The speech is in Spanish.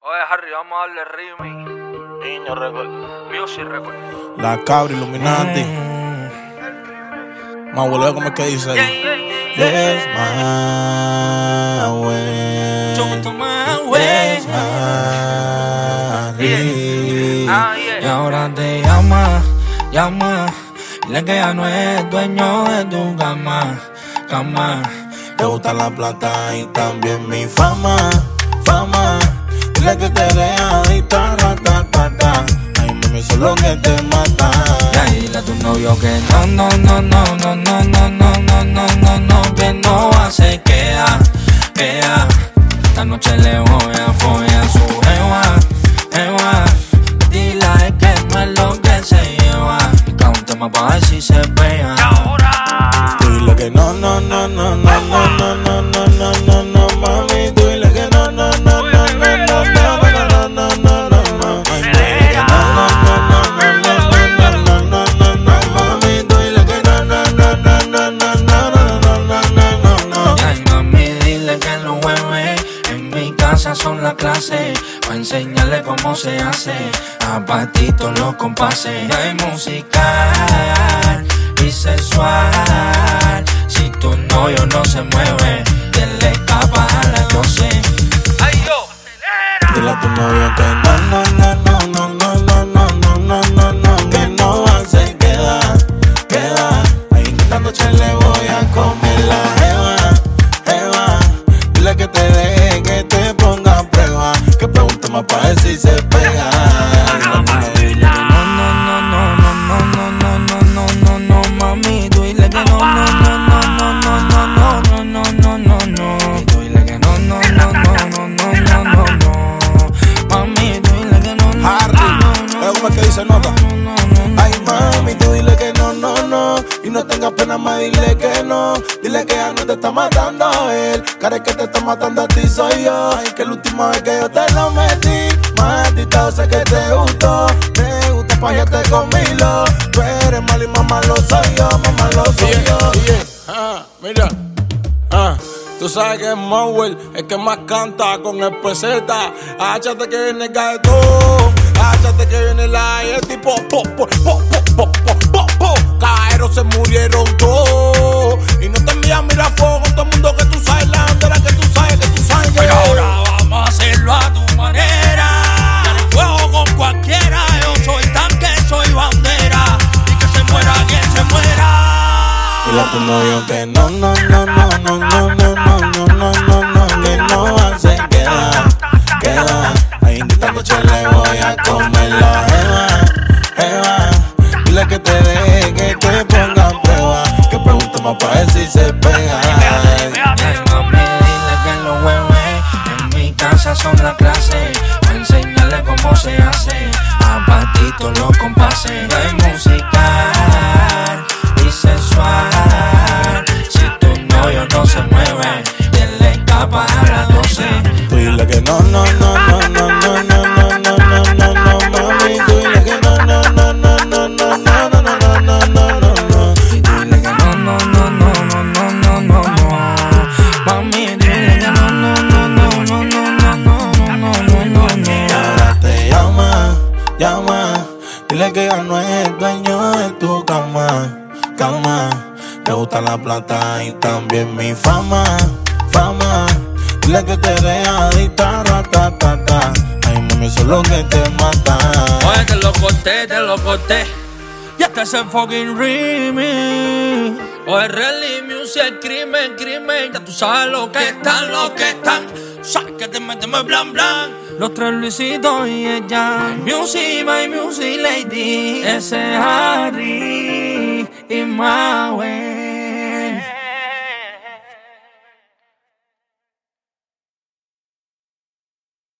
Oye, Harry, vamos a darle remix. Niño Record, Music Record. La cabra Illuminati. Más volver, ¿cómo es que dice ahí? Yes, my way. Yes, my Y ahora te llama. Dile que ya no es dueño de tu cama. Te gusta la plata y también mi fama. Dile que te deja adicta, ratatata. Ay, mami, eso es lo que te mata. Y ahí dile a tu novio que no, que no se queda. Esta noche le voy a follar su jeva. Dile a él que no es lo que se lleva. Y cada un tema pa' ver si se pega. Dile que no, mami. Dile que no, son la clase, pa' enseñarle cómo se hace. A patitos los compases. Hay musical y sensual. Si tu novio no se mueve, que le escapa a las 12. ¡Ay, yo! ¡Acelera! Dile a tu novio que no, que no se queda. Ahí que esta noche le voy a comer la jeva. Dile que te deje, que te ponga a prueba. Que pregunte más pa' ver si se pega. No, mami, tú dile que no. Tú dile que no. Mami, tú dile que no. Harry, ¿cómo es que dice nota? Ay, mami, tú dile que no. Y no tengas pena más, dile que no. Dile que ya no te está matando él. Cara que te está matando a ti soy yo. Ay, que la última vez que yo te lo metí, maldita, sé que te gustó. Me gusta payarte conmigo. Tú eres mal y mamá lo soy yo. Mira, tú sabes que es Mowell, el que más canta con el peseta. Áchate que viene el gaetón, áchate que viene la tipo caeros se murieron todos. Y no te envías mira fuego con todo el mundo que tú sabes la bandera, que tú sabes que. Pero ahora vamos a hacerlo a tu manera. Dale fuego con cualquiera. Yo soy tanque, soy bandera. Y que se muera quien se muera. Dile a tu novio que no, que no se queda. Ahí esta noche le voy a comer la jeva. Dile que te deje, que te ponga a prueba. Que pregunte más pa' ver si se pega. Mami, dile que los hueves en mi casa son la clase. Pa' enseñarle cómo se hace. A patitos los compases. Hay musical y sensual. Si tu novio no se mueve, él le escapa a las 12. Tú dile que no, mami. Tú dile que no. Y tú dile que no. Mami, dile que no. Ahora te llama. Dile que ya no es dueño de tu cama. Te gusta la plata y también mi fama. Dile que te deja adicta, ratatata. Ay, mami, eso es lo que te mata. Oye, te lo corté. Y este es el fucking remix. Oye, Rally Music, crimen. Ya tú sabes lo que están. Sabes que te metemos blan. Los tres Luisitos y ella. My music lady. Ese Harry y Maue.